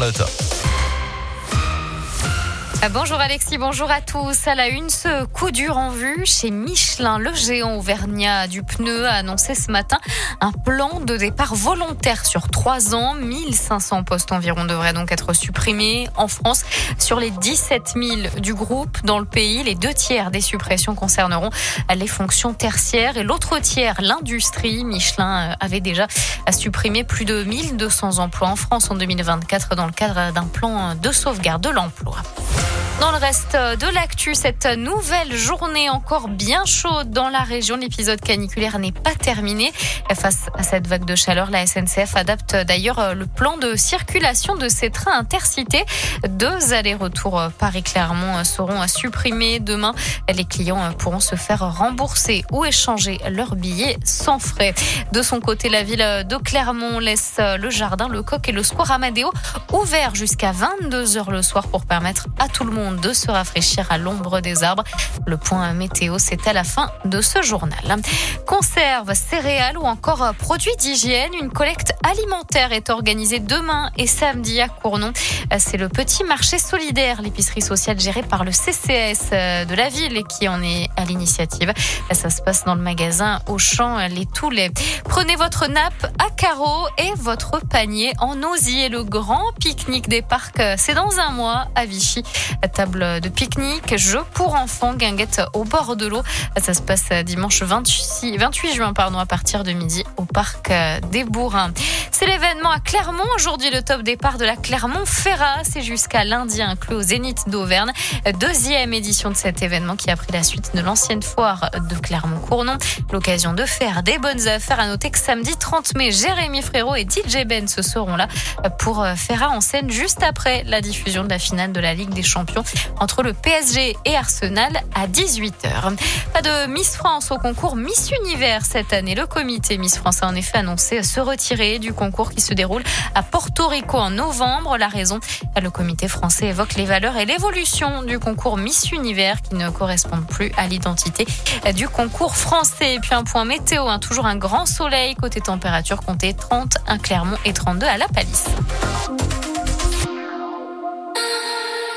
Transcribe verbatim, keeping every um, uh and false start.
Charlotte. Bonjour Alexis, bonjour à tous. À la une, ce coup dur en vue chez Michelin. Le géant auvergnat du pneu a annoncé ce matin un plan de départ volontaire sur trois ans. mille cinq cents postes environ devraient donc être supprimés en France. Sur les dix-sept mille du groupe dans le pays, les deux tiers des suppressions concerneront les fonctions tertiaires et l'autre tiers, l'industrie. Michelin avait déjà supprimé plus de mille deux cents emplois en France en deux mille vingt-quatre dans le cadre d'un plan de sauvegarde de l'emploi. Dans le reste de l'actu, cette nouvelle journée encore bien chaude dans la région. L'épisode caniculaire n'est pas terminé. Face à cette vague de chaleur, la S N C F adapte d'ailleurs le plan de circulation de ses trains intercités. Deux allers-retours Paris-Clermont seront supprimés. Demain, les clients pourront se faire rembourser ou échanger leurs billets sans frais. De son côté, la ville de Clermont laisse le jardin, le Coq et le Square Amadeo ouverts jusqu'à vingt-deux heures le soir pour permettre à tout le monde de se rafraîchir à l'ombre des arbres. Le point météo, c'est à la fin de ce journal. Conserves, céréales ou encore produits d'hygiène, une collecte alimentaire est organisée demain et samedi à Cournon. C'est le petit marché solidaire, l'épicerie sociale gérée par le C C S de la ville qui en est à l'initiative. Ça se passe dans le magasin Auchan Les Toulets. Prenez votre nappe à carreaux et votre panier en osier. Le grand pique-nique des parcs, c'est dans un mois à Vichy. Table de pique-nique, jeux pour enfants, guinguettes au bord de l'eau. Ça se passe dimanche vingt-six, vingt-huit juin pardon, à partir de midi au parc des Bourrins. C'est l'événement à Clermont. Aujourd'hui, le top départ de la Clermont-Ferrat. C'est jusqu'à lundi inclus au Zénith d'Auvergne. Deuxième édition de cet événement qui a pris la suite de l'ancienne foire de Clermont-Cournon. L'occasion de faire des bonnes affaires. À noter que samedi trente mai, Jérémy Frérot et D J Ben se seront là pour Ferrat en scène juste après la diffusion de la finale de la Ligue des Champions entre le P S G et Arsenal à dix-huit heures. Pas de Miss France au concours Miss Univers cette année. Le comité Miss France a en effet annoncé se retirer du concours qui se déroule à Porto Rico en novembre. La raison, le comité français évoque les valeurs et l'évolution du concours Miss Univers qui ne correspondent plus à l'identité du concours français. Et puis un point météo, hein, toujours un grand soleil. Côté température, comptez trente à Clermont et trente-deux à La Palisse.